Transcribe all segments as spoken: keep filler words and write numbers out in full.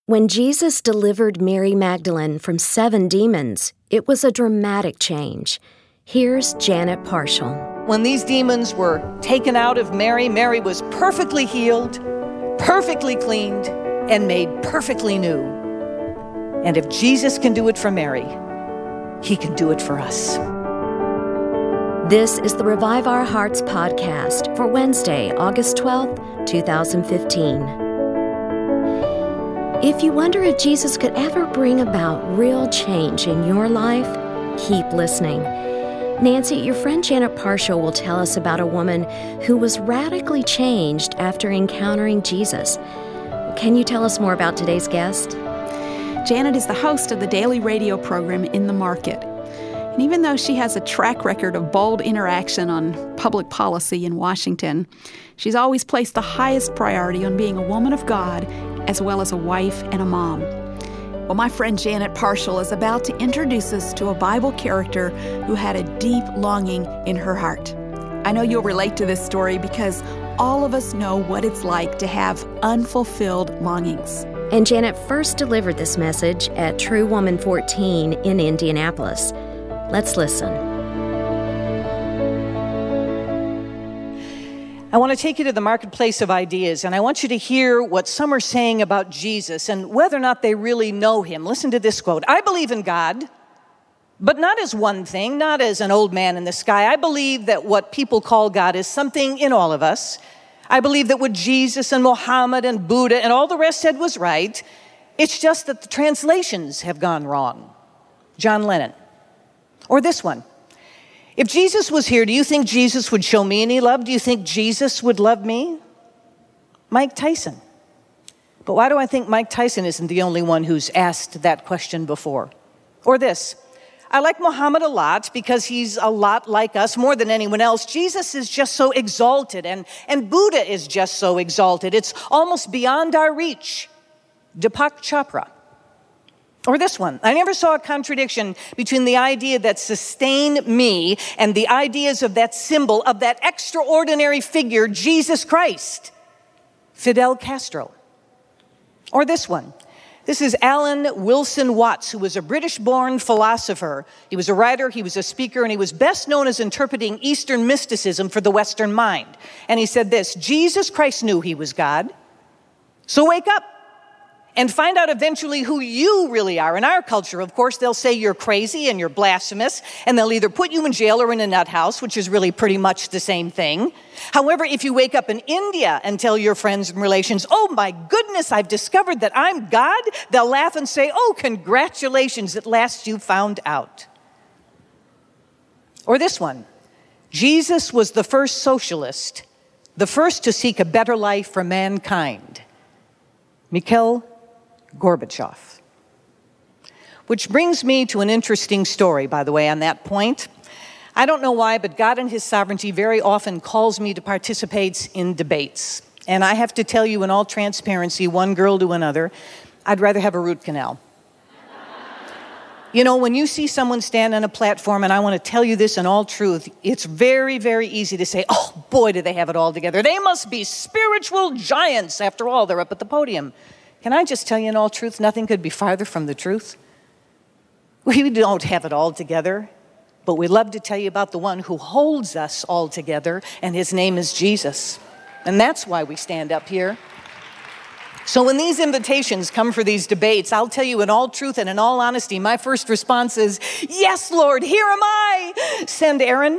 When Jesus delivered Mary Magdalene from seven demons, it was a dramatic change. Here's Janet Parshall. When these demons were taken out of Mary, Mary was perfectly healed, perfectly cleaned, and made perfectly new. And if Jesus can do it for Mary, he can do it for us. This is the Revive Our Hearts podcast for Wednesday, August twelfth, twenty fifteen. If you wonder if Jesus could ever bring about real change in your life, keep listening. Nancy, your friend Janet Parshall will tell us about a woman who was radically changed after encountering Jesus. Can you tell us more about today's guest? Janet is the host of the daily radio program In the Market. And even though she has a track record of bold interaction on public policy in Washington, she's always placed the highest priority on being a woman of God as well as a wife and a mom. Well, my friend Janet Parshall is about to introduce us to a Bible character who had a deep longing in her heart. I know you'll relate to this story because all of us know what it's like to have unfulfilled longings. And Janet first delivered this message at True Woman fourteen in Indianapolis. Let's listen. I want to take you to the marketplace of ideas, and I want you to hear what some are saying about Jesus and whether or not they really know him. Listen to this quote. I believe in God, but not as one thing, not as an old man in the sky. I believe that what people call God is something in all of us. I believe that what Jesus and Muhammad and Buddha and all the rest said was right. It's just that the translations have gone wrong. John Lennon. Or this one. If Jesus was here, do you think Jesus would show me any love? Do you think Jesus would love me? Mike Tyson. But why do I think Mike Tyson isn't the only one who's asked that question before? Or this. I like Muhammad a lot because he's a lot like us, more than anyone else. Jesus is just so exalted, and, and Buddha is just so exalted. It's almost beyond our reach. Deepak Chopra. Or this one. I never saw a contradiction between the idea that sustained me and the ideas of that symbol, of that extraordinary figure, Jesus Christ. Fidel Castro. Or this one. This is Alan Wilson Watts, who was a British-born philosopher. He was a writer, he was a speaker, and he was best known as interpreting Eastern mysticism for the Western mind. And he said this, Jesus Christ knew he was God. So wake up. And find out eventually who you really are. In our culture, of course, they'll say you're crazy and you're blasphemous, and they'll either put you in jail or in a nut house, which is really pretty much the same thing. However, if you wake up in India and tell your friends and relations, oh my goodness, I've discovered that I'm God, they'll laugh and say, oh, congratulations, at last you found out. Or this one, Jesus was the first socialist, the first to seek a better life for mankind. Mikhail Gorbachev. Which brings me to an interesting story, by the way, on that point. I don't know why, but God in his sovereignty very often calls me to participate in debates. And I have to tell you in all transparency, one girl to another, I'd rather have a root canal. You know, when you see someone stand on a platform, and I want to tell you this in all truth, it's very, very easy to say, oh, boy, do they have it all together. They must be spiritual giants. After all, they're up at the podium. Can I just tell you in all truth, nothing could be farther from the truth? We don't have it all together, but we love to tell you about the one who holds us all together, and his name is Jesus. And that's why we stand up here. So when these invitations come for these debates, I'll tell you in all truth and in all honesty, my first response is, yes, Lord, here am I. Send Aaron.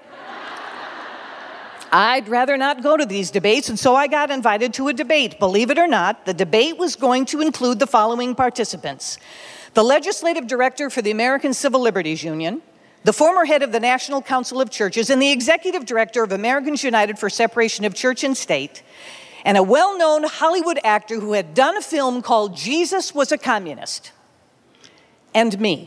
I'd rather not go to these debates, and so I got invited to a debate. Believe it or not, the debate was going to include the following participants. The legislative director for the American Civil Liberties Union, the former head of the National Council of Churches, and the executive director of Americans United for Separation of Church and State, and a well-known Hollywood actor who had done a film called Jesus Was a Communist, and me.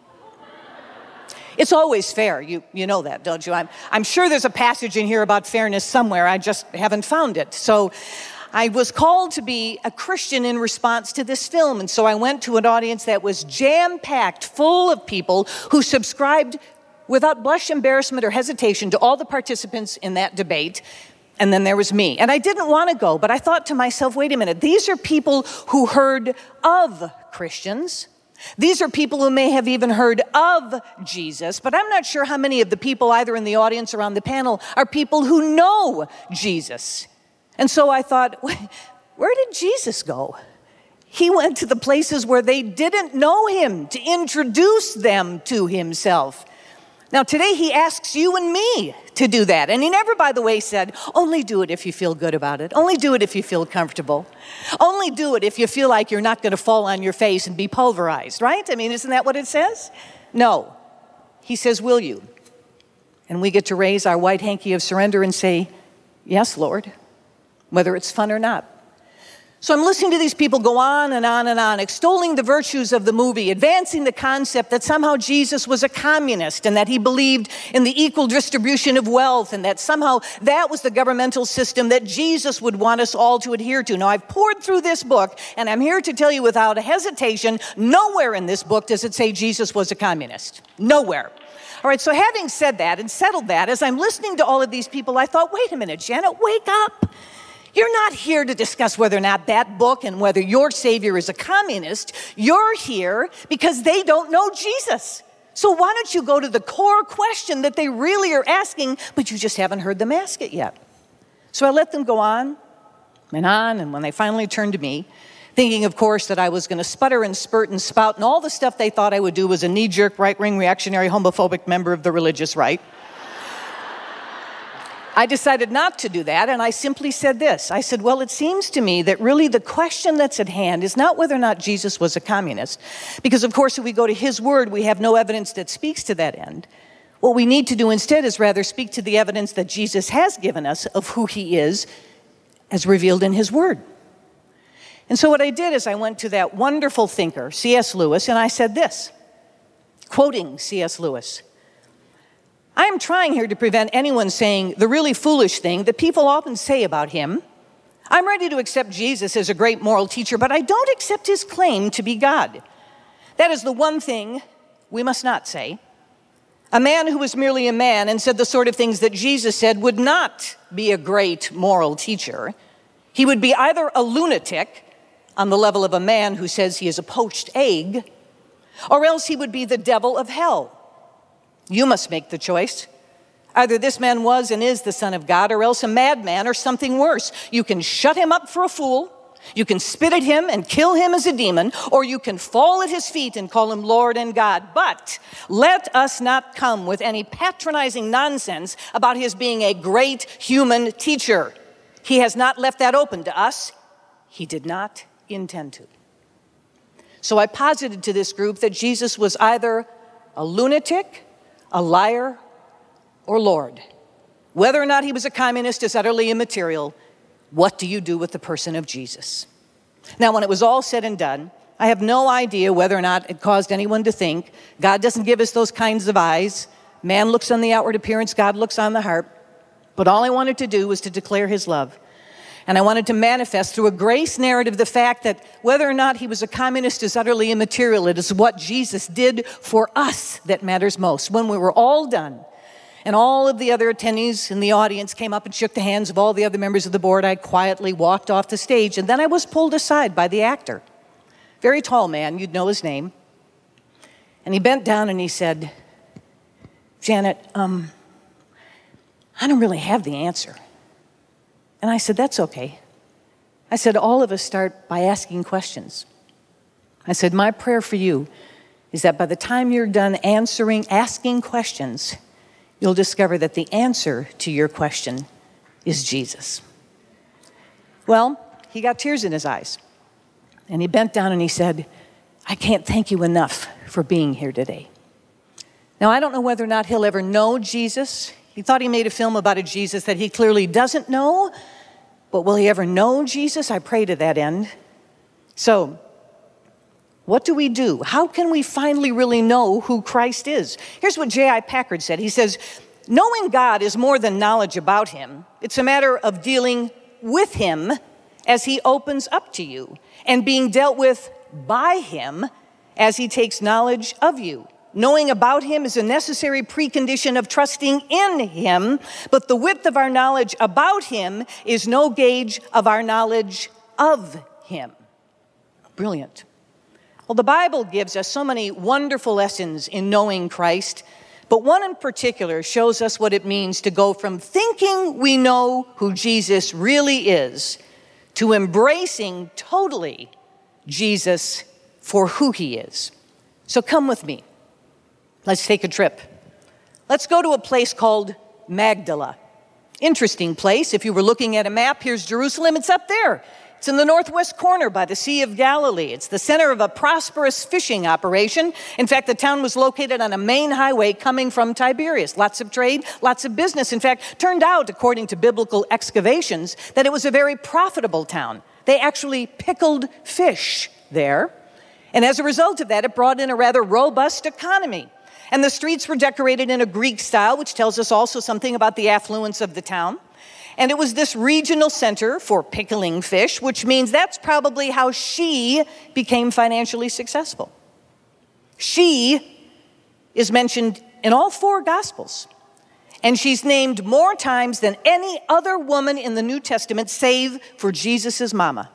It's always fair. You you know that, don't you? I'm, I'm sure there's a passage in here about fairness somewhere. I just haven't found it. So I was called to be a Christian in response to this film. And so I went to an audience that was jam-packed, full of people who subscribed without blush, embarrassment, or hesitation to all the participants in that debate. And then there was me. And I didn't want to go, but I thought to myself, wait a minute, these are people who heard of Christians. These are people who may have even heard of Jesus, but I'm not sure how many of the people either in the audience or on the panel are people who know Jesus. And so I thought, where did Jesus go? He went to the places where they didn't know him to introduce them to himself. Now, today he asks you and me to do that. And he never, by the way, said, only do it if you feel good about it. Only do it if you feel comfortable. Only do it if you feel like you're not going to fall on your face and be pulverized, right? I mean, isn't that what it says? No. He says, will you? And we get to raise our white hanky of surrender and say, yes, Lord, whether it's fun or not. So I'm listening to these people go on and on and on, extolling the virtues of the movie, advancing the concept that somehow Jesus was a communist and that he believed in the equal distribution of wealth and that somehow that was the governmental system that Jesus would want us all to adhere to. Now, I've poured through this book, and I'm here to tell you without a hesitation, nowhere in this book does it say Jesus was a communist. Nowhere. All right, so having said that and settled that, as I'm listening to all of these people, I thought, wait a minute, Janet, wake up. You're not here to discuss whether or not that book and whether your Savior is a communist. You're here because they don't know Jesus. So why don't you go to the core question that they really are asking, but you just haven't heard them ask it yet? So I let them go on and on, and when they finally turned to me, thinking, of course, that I was going to sputter and spurt and spout, and all the stuff they thought I would do was a knee-jerk, right-wing, reactionary, homophobic member of the religious right, I decided not to do that, and I simply said this. I said, well, it seems to me that really the question that's at hand is not whether or not Jesus was a communist, because, of course, if we go to his word, we have no evidence that speaks to that end. What we need to do instead is rather speak to the evidence that Jesus has given us of who he is as revealed in his word. And so what I did is I went to that wonderful thinker, C S Lewis, and I said this, quoting C S Lewis, I am trying here to prevent anyone saying the really foolish thing that people often say about him. I'm ready to accept Jesus as a great moral teacher, but I don't accept his claim to be God. That is the one thing we must not say. A man who was merely a man and said the sort of things that Jesus said would not be a great moral teacher. He would be either a lunatic on the level of a man who says he is a poached egg, or else he would be the devil of hell. You must make the choice. Either this man was and is the Son of God, or else a madman or something worse. You can shut him up for a fool, you can spit at him and kill him as a demon, or you can fall at his feet and call him Lord and God. But let us not come with any patronizing nonsense about his being a great human teacher. He has not left that open to us. He did not intend to. So I posited to this group that Jesus was either a lunatic, a liar, or Lord. Whether or not he was a communist is utterly immaterial. What do you do with the person of Jesus? Now, when it was all said and done, I have no idea whether or not it caused anyone to think, God doesn't give us those kinds of eyes. Man looks on the outward appearance, God looks on the heart. But all I wanted to do was to declare his love. And I wanted to manifest through a grace narrative the fact that whether or not he was a communist is utterly immaterial. It is what Jesus did for us that matters most. When we were all done, and all of the other attendees in the audience came up and shook the hands of all the other members of the board, I quietly walked off the stage, and then I was pulled aside by the actor. Very tall man, you'd know his name. And he bent down and he said, Janet, um, I don't really have the answer. And I said, that's okay. I said, all of us start by asking questions. I said, my prayer for you is that by the time you're done answering, asking questions, you'll discover that the answer to your question is Jesus. Well, he got tears in his eyes. And he bent down and he said, I can't thank you enough for being here today. Now, I don't know whether or not he'll ever know Jesus. He thought he made a film about a Jesus that he clearly doesn't know. But will he ever know Jesus? I pray to that end. So, what do we do? How can we finally really know who Christ is? Here's what J I Packard said. He says, knowing God is more than knowledge about him. It's a matter of dealing with him as he opens up to you and being dealt with by him as he takes knowledge of you. Knowing about him is a necessary precondition of trusting in him, but the width of our knowledge about him is no gauge of our knowledge of him. Brilliant. Well, the Bible gives us so many wonderful lessons in knowing Christ, but one in particular shows us what it means to go from thinking we know who Jesus really is to embracing totally Jesus for who he is. So come with me. Let's take a trip. Let's go to a place called Magdala. Interesting place. If you were looking at a map, here's Jerusalem. It's up there. It's in the northwest corner by the Sea of Galilee. It's the center of a prosperous fishing operation. In fact, the town was located on a main highway coming from Tiberias. Lots of trade, lots of business. In fact, turned out, according to biblical excavations, that it was a very profitable town. They actually pickled fish there. And as a result of that, it brought in a rather robust economy. And the streets were decorated in a Greek style, which tells us also something about the affluence of the town. And it was this regional center for pickling fish, which means that's probably how she became financially successful. She is mentioned in all four Gospels. And she's named more times than any other woman in the New Testament, save for Jesus' mama.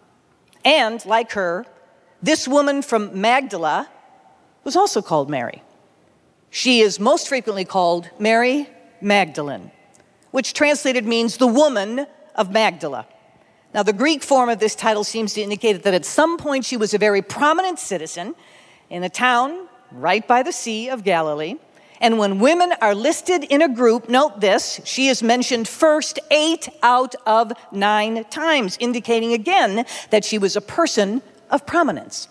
And like her, this woman from Magdala was also called Mary. She is most frequently called Mary Magdalene, which translated means the woman of Magdala. Now, the Greek form of this title seems to indicate that at some point she was a very prominent citizen in a town right by the Sea of Galilee. And when women are listed in a group, note this, she is mentioned first eight out of nine times, indicating again that she was a person of prominence.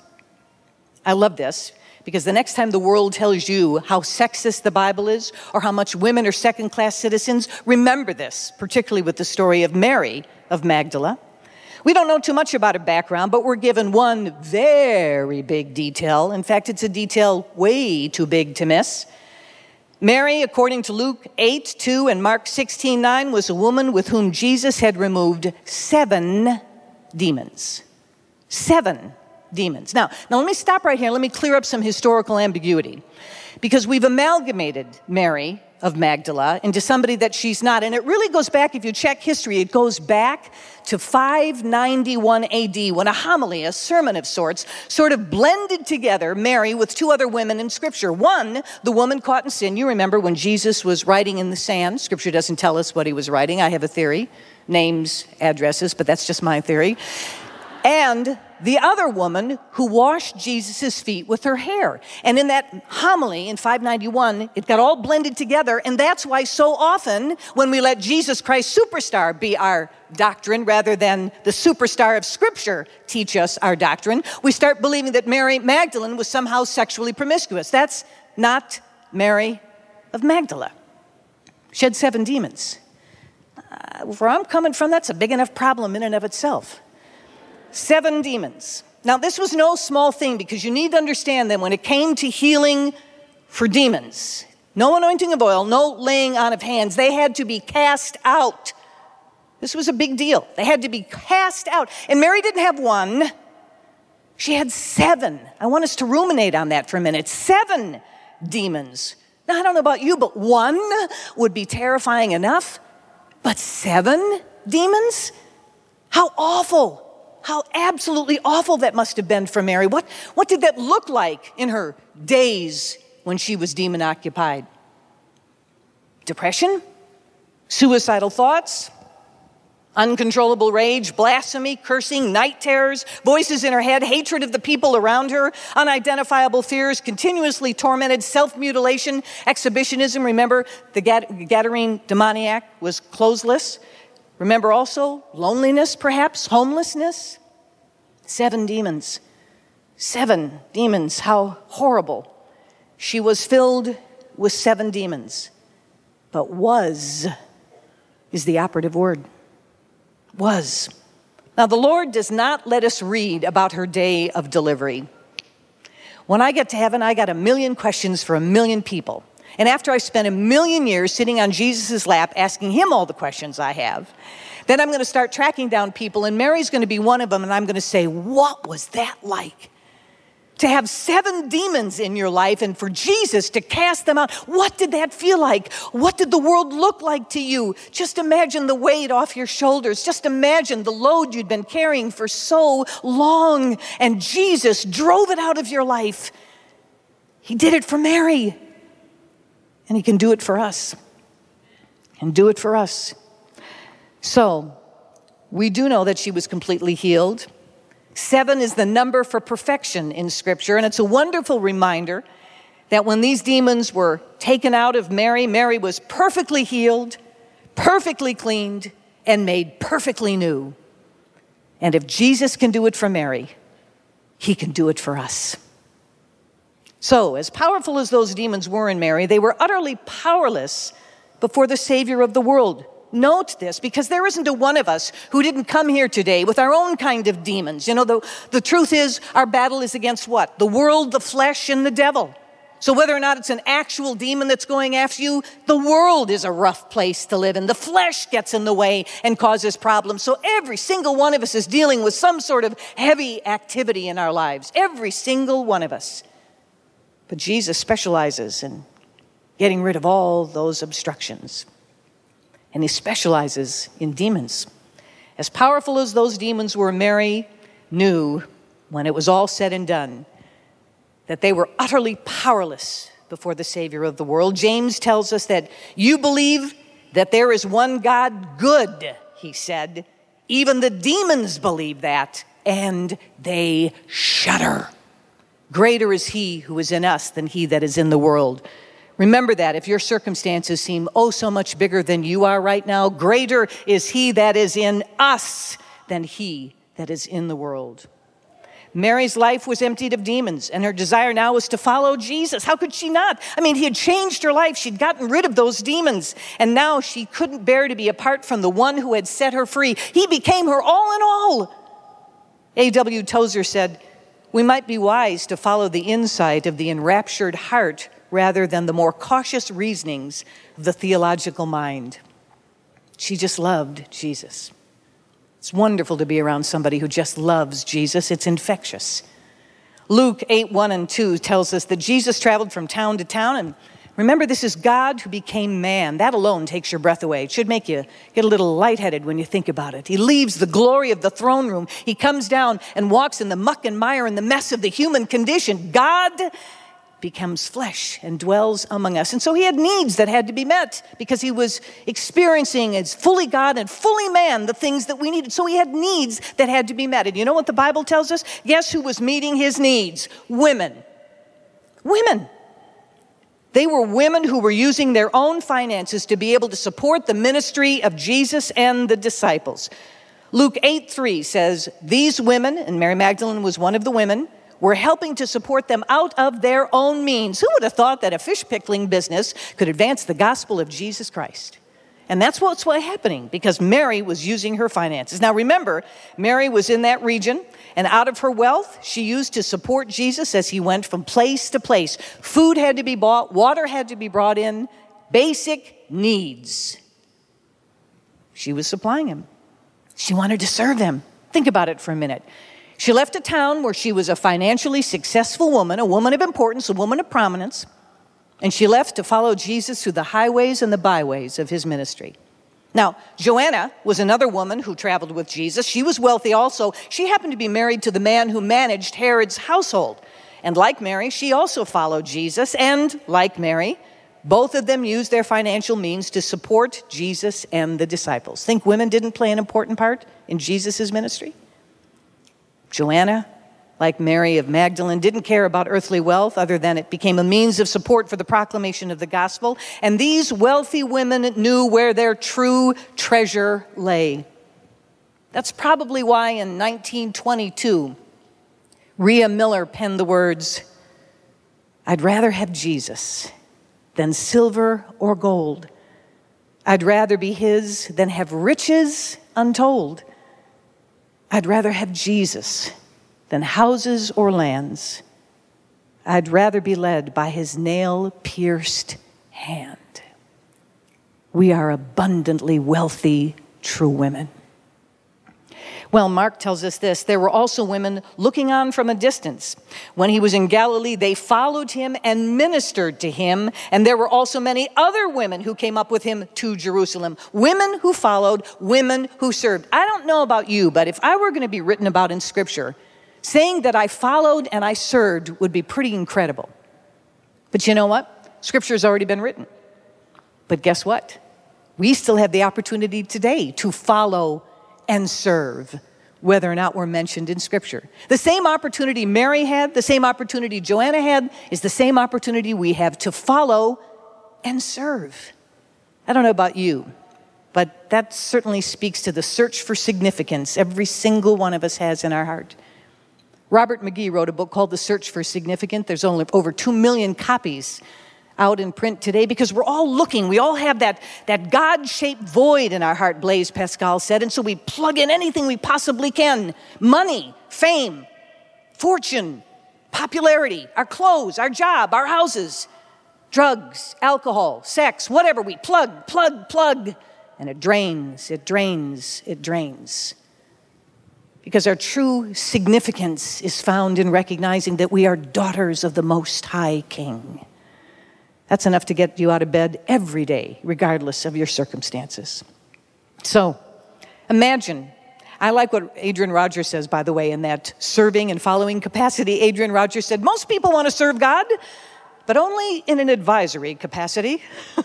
I love this, because the next time the world tells you how sexist the Bible is or how much women are second-class citizens, remember this, particularly with the story of Mary of Magdala. We don't know too much about her background, but we're given one very big detail. In fact, it's a detail way too big to miss. Mary, according to Luke eight two and Mark sixteen nine, was a woman with whom Jesus had removed seven demons. Seven demons. Now, now let me stop right here. Let me clear up some historical ambiguity, because we've amalgamated Mary of Magdala into somebody that she's not. And it really goes back, if you check history, it goes back to five ninety-one A D when a homily, a sermon of sorts, sort of blended together Mary with two other women in Scripture. One, the woman caught in sin. You remember when Jesus was writing in the sand. Scripture doesn't tell us what he was writing. I have a theory. Names, addresses, but that's just my theory. And the other woman who washed Jesus' feet with her hair. And in that homily in five ninety-one, it got all blended together. And that's why so often when we let Jesus Christ Superstar be our doctrine rather than the superstar of Scripture teach us our doctrine, we start believing that Mary Magdalene was somehow sexually promiscuous. That's not Mary of Magdala. She had seven demons. Uh, where I'm coming from, that's a big enough problem in and of itself. Seven demons. Now, this was no small thing, because you need to understand that when it came to healing for demons, no anointing of oil, no laying on of hands, they had to be cast out. This was a big deal. They had to be cast out. And Mary didn't have one. She had seven. I want us to ruminate on that for a minute. Seven demons. Now, I don't know about you, but one would be terrifying enough. But seven demons? How awful. How absolutely awful that must have been for Mary. What, what did that look like in her days when she was demon-occupied? Depression? Suicidal thoughts? Uncontrollable rage, blasphemy, cursing, night terrors, voices in her head, hatred of the people around her, unidentifiable fears, continuously tormented, self-mutilation, exhibitionism. Remember, the Gadarene demoniac was clothesless. Remember also loneliness, perhaps, homelessness. Seven demons. Seven demons. How horrible. She was filled with seven demons. But was is the operative word. Was. Now, the Lord does not let us read about her day of delivery. When I get to heaven, I got a million questions for a million people. And after I spent a million years sitting on Jesus' lap asking him all the questions I have, then I'm going to start tracking down people, and Mary's going to be one of them, and I'm going to say, what was that like? to have seven demons in your life and for Jesus to cast them out. What did that feel like? What did the world look like to you? Just imagine the weight off your shoulders. Just imagine the load you'd been carrying for so long, and Jesus drove it out of your life. He did it for Mary, and he can do it for us. And do it for us. So, we do know that she was completely healed. Seven is the number for perfection in Scripture, and it's a wonderful reminder that when these demons were taken out of Mary, Mary was perfectly healed, perfectly cleaned, and made perfectly new. And if Jesus can do it for Mary, he can do it for us. So, as powerful as those demons were in Mary, they were utterly powerless before the Savior of the world. Note this, because there isn't a one of us who didn't come here today with our own kind of demons. You know, the, the truth is, our battle is against what? The world, the flesh, and the devil. So whether or not it's an actual demon that's going after you, the world is a rough place to live in. The flesh gets in the way and causes problems. So every single one of us is dealing with some sort of heavy activity in our lives. Every single one of us. But Jesus specializes in getting rid of all those obstructions. And he specializes in demons. As powerful as those demons were, Mary knew, when it was all said and done, that they were utterly powerless before the Savior of the world. James tells us that you believe that there is one God, good, he said. Even the demons believe that, and they shudder. Greater is he who is in us than he that is in the world. Remember that if your circumstances seem oh so much bigger than you are right now, greater is he that is in us than he that is in the world. Mary's life was emptied of demons, and her desire now was to follow Jesus. How could she not? I mean, he had changed her life. She'd gotten rid of those demons, and now she couldn't bear to be apart from the one who had set her free. He became her all in all. A W Tozer said, we might be wise to follow the insight of the enraptured heart rather than the more cautious reasonings of the theological mind. She just loved Jesus. It's wonderful to be around somebody who just loves Jesus. It's infectious. Luke eight, one and two tells us that Jesus traveled from town to town. And remember, this is God who became man. That alone takes your breath away. It should make you get a little lightheaded when you think about it. He leaves the glory of the throne room. He comes down and walks in the muck and mire and the mess of the human condition. God becomes flesh and dwells among us. And so he had needs that had to be met because he was experiencing as fully God and fully man the things that we needed. So he had needs that had to be met. And you know what the Bible tells us? Guess who was meeting his needs? Women. Women. They were women who were using their own finances to be able to support the ministry of Jesus and the disciples. Luke eight, three says, these women, and Mary Magdalene was one of the women, were helping to support them out of their own means. Who would have thought that a fish pickling business could advance the gospel of Jesus Christ? And that's what's happening because Mary was using her finances. Now remember, Mary was in that region, and out of her wealth, she used to support Jesus as he went from place to place. Food had to be bought, water had to be brought in, basic needs. She was supplying him. She wanted to serve him. Think about it for a minute. She left a town where she was a financially successful woman, a woman of importance, a woman of prominence, and she left to follow Jesus through the highways and the byways of his ministry. Now, Joanna was another woman who traveled with Jesus. She was wealthy also. She happened to be married to the man who managed Herod's household. And like Mary, she also followed Jesus. And like Mary, both of them used their financial means to support Jesus and the disciples. Think women didn't play an important part in Jesus' ministry? Joanna, like Mary of Magdalene, didn't care about earthly wealth other than it became a means of support for the proclamation of the gospel. And these wealthy women knew where their true treasure lay. That's probably why in nineteen twenty-two, Rhea Miller penned the words, I'd rather have Jesus than silver or gold. I'd rather be his than have riches untold. I'd rather have Jesus than houses or lands. I'd rather be led by his nail-pierced hand. We are abundantly wealthy, true women. Well, Mark tells us this: there were also women looking on from a distance. When he was in Galilee, they followed him and ministered to him, and there were also many other women who came up with him to Jerusalem. Women who followed, women who served. I don't know about you, but if I were going to be written about in Scripture, saying that I followed and I served would be pretty incredible. But you know what? Scripture's already been written. But guess what? We still have the opportunity today to follow and serve, whether or not we're mentioned in Scripture. The same opportunity Mary had, the same opportunity Joanna had, is the same opportunity we have to follow and serve. I don't know about you, but that certainly speaks to the search for significance every single one of us has in our heart. Robert McGee wrote a book called The Search for Significance. There's only over two million copies out in print today because we're all looking. We all have that, that God-shaped void in our heart, Blaise Pascal said, and so we plug in anything we possibly can. Money, fame, fortune, popularity, our clothes, our job, our houses, drugs, alcohol, sex, whatever. We plug, plug, plug, and it drains, it drains, it drains. Because our true significance is found in recognizing that we are daughters of the Most High King. That's enough to get you out of bed every day, regardless of your circumstances. So, imagine, I like what Adrian Rogers says, by the way, in that serving and following capacity. Adrian Rogers said, most people want to serve God, but only in an advisory capacity.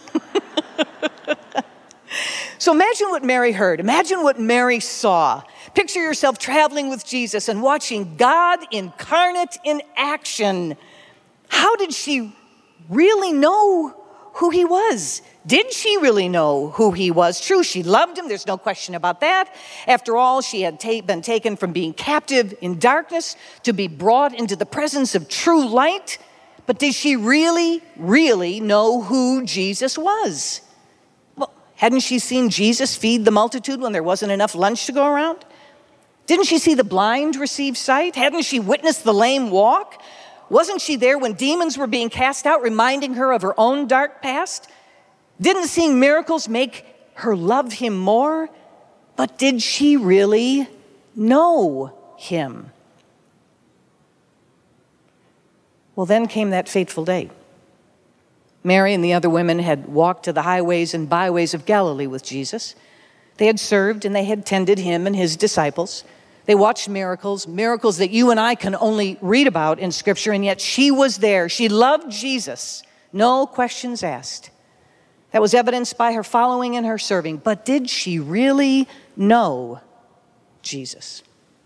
So imagine what Mary heard. Imagine what Mary saw. Picture yourself traveling with Jesus and watching God incarnate in action. How did she really know who he was? Did she really know who he was? True, she loved him. There's no question about that. After all, she had ta- been taken from being captive in darkness to be brought into the presence of true light. But did she really, really know who Jesus was? Well, hadn't she seen Jesus feed the multitude when there wasn't enough lunch to go around? Didn't she see the blind receive sight? Hadn't she witnessed the lame walk? Wasn't she there when demons were being cast out, reminding her of her own dark past? Didn't seeing miracles make her love him more? But did she really know him? Well, then came that fateful day. Mary and the other women had walked to the highways and byways of Galilee with Jesus. They had served and they had tended him and his disciples. They watched miracles, miracles that you and I can only read about in Scripture, and yet she was there. She loved Jesus, no questions asked. That was evidenced by her following and her serving. But did she really know Jesus?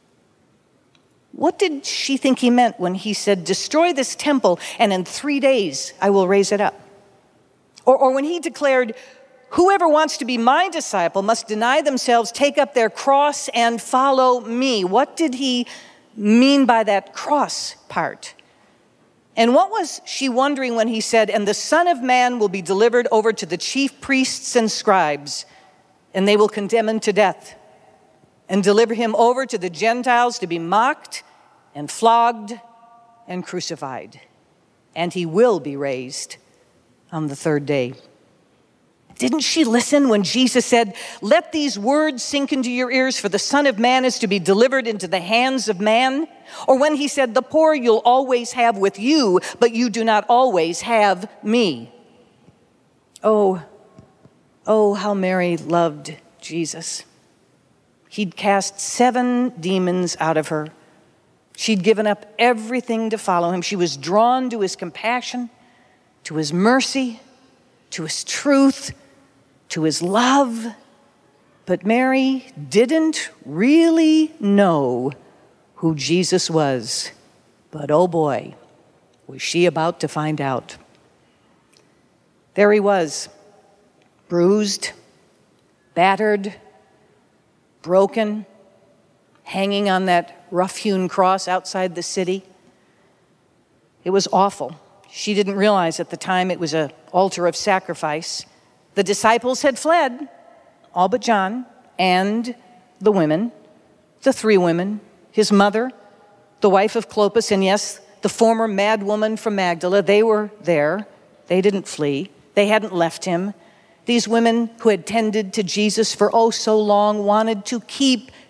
What did she think he meant when he said, destroy this temple and in three days I will raise it up? Or, or when he declared, whoever wants to be my disciple must deny themselves, take up their cross, and follow me. What did he mean by that cross part? And what was she wondering when he said, and the Son of Man will be delivered over to the chief priests and scribes, and they will condemn him to death, and deliver him over to the Gentiles to be mocked and flogged and crucified. And he will be raised on the third day. Didn't she listen when Jesus said, let these words sink into your ears, for the Son of Man is to be delivered into the hands of man? Or when he said, the poor you'll always have with you, but you do not always have me. Oh, oh, how Mary loved Jesus. He'd cast seven demons out of her. She'd given up everything to follow him. She was drawn to his compassion, to his mercy, to his truth, to his love. But Mary didn't really know who Jesus was. But oh boy, was she about to find out. There he was, bruised, battered, broken, hanging on that rough-hewn cross outside the city. It was awful. She didn't realize at the time it was an altar of sacrifice. The disciples had fled, all but John and the women, the three women, his mother, the wife of Clopas, and yes, the former mad woman from Magdala. They were there. They didn't flee. They hadn't left him. These women who had tended to Jesus for oh so long wanted to keep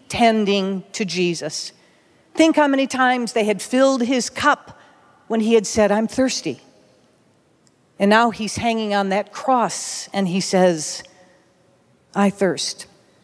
tending to Jesus. Think how many times they had filled his cup when he had said, I'm thirsty. And now he's hanging on that cross and he says, I thirst.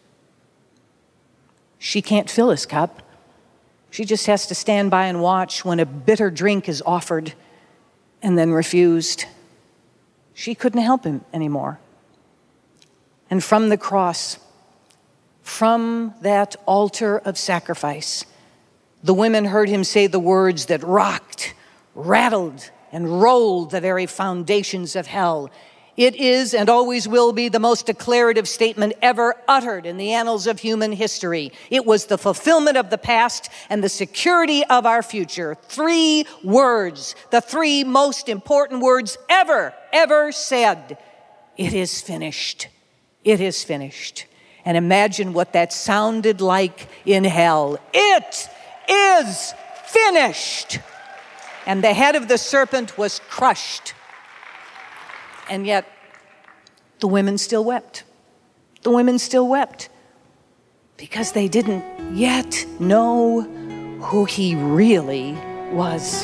She can't fill his cup. She just has to stand by and watch when a bitter drink is offered and then refused. She couldn't help him anymore. And from the cross, from that altar of sacrifice, the women heard him say the words that rocked, rattled, and rolled the very foundations of hell. It is and always will be the most declarative statement ever uttered in the annals of human history. It was the fulfillment of the past and the security of our future. Three words, the three most important words ever, ever said. It is finished. It is finished. And imagine what that sounded like in hell. It is finished. And the head of the serpent was crushed. And yet, the women still wept. The women still wept because they didn't yet know who he really was.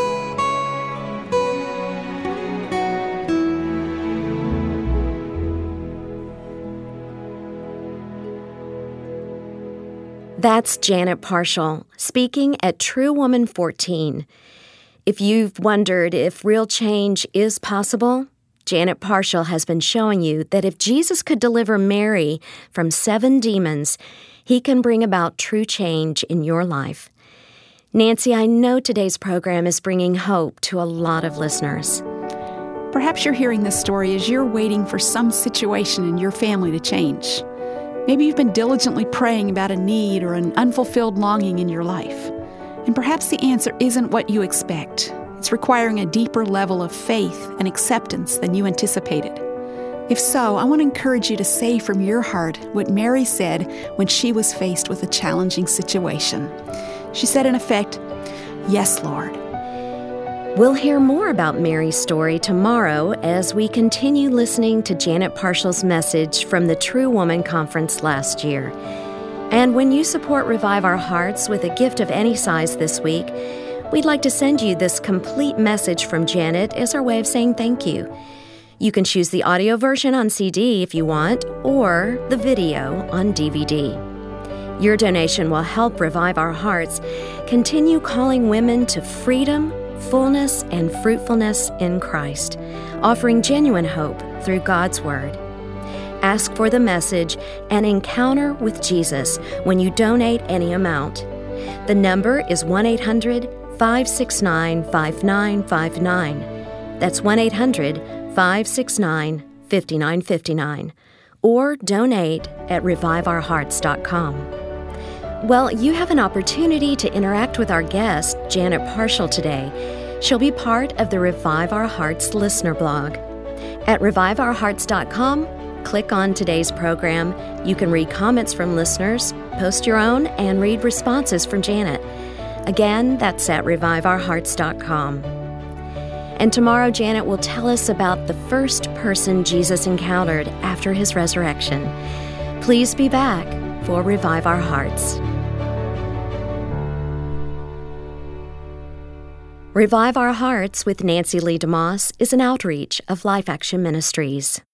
That's Janet Parshall speaking at True Woman fourteen. If you've wondered if real change is possible, Janet Parshall has been showing you that if Jesus could deliver Mary from seven demons, he can bring about true change in your life. Nancy, I know today's program is bringing hope to a lot of listeners. Perhaps you're hearing this story as you're waiting for some situation in your family to change. Maybe you've been diligently praying about a need or an unfulfilled longing in your life. And perhaps the answer isn't what you expect. It's requiring a deeper level of faith and acceptance than you anticipated. If so, I want to encourage you to say from your heart what Mary said when she was faced with a challenging situation. She said, in effect, "Yes, Lord." We'll hear more about Mary's story tomorrow as we continue listening to Janet Parshall's message from the True Woman Conference last year. And when you support Revive Our Hearts with a gift of any size this week, we'd like to send you this complete message from Janet as our way of saying thank you. You can choose the audio version on C D if you want, or the video on D V D. Your donation will help Revive Our Hearts continue calling women to freedom, fullness, and fruitfulness in Christ, offering genuine hope through God's Word. Ask for the message, An Encounter with Jesus, when you donate any amount. The number is one eight hundred five six nine five nine five nine. That's one eight hundred five six nine five nine five nine. Or donate at revive our hearts dot com. Well, you have an opportunity to interact with our guest, Janet Parshall, today. She'll be part of the Revive Our Hearts listener blog. At revive our hearts dot com, click on today's program. You can read comments from listeners, post your own, and read responses from Janet. Again, that's at revive our hearts dot com. And tomorrow, Janet will tell us about the first person Jesus encountered after his resurrection. Please be back for Revive Our Hearts. Revive Our Hearts with Nancy Lee DeMoss is an outreach of Life Action Ministries.